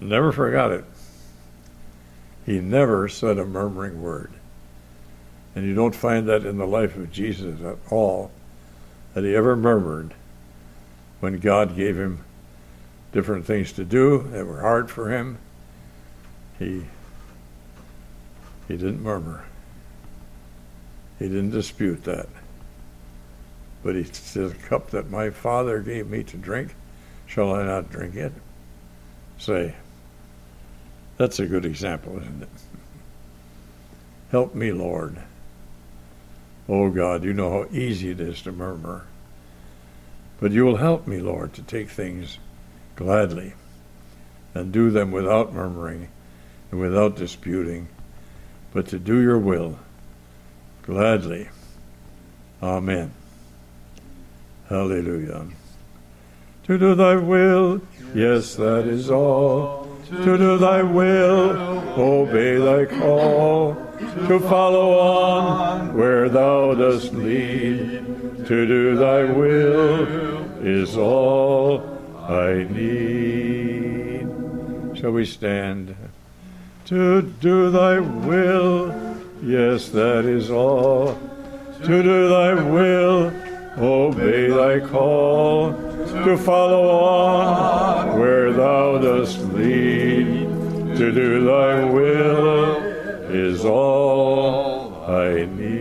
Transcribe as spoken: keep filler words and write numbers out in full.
never forgot it. He never said a murmuring word. And you don't find that in the life of Jesus at all, that he ever murmured when God gave him different things to do that were hard for him. He, he didn't murmur. He didn't dispute that. But he says, the cup that my Father gave me to drink, shall I not drink it? Say, that's a good example, isn't it? Help me, Lord. Oh God, you know how easy it is to murmur. But you will help me, Lord, to take things gladly and do them without murmuring and without disputing, but to do your will gladly. Amen. Hallelujah. To do thy will, yes, that is all. To do thy will, obey thy call. To follow on where thou dost lead. To do thy will is all I need. Shall we stand? To do thy will, yes, that is all. To do thy will, obey thy call. To follow on where thou dost lead. To do thy will is all I need.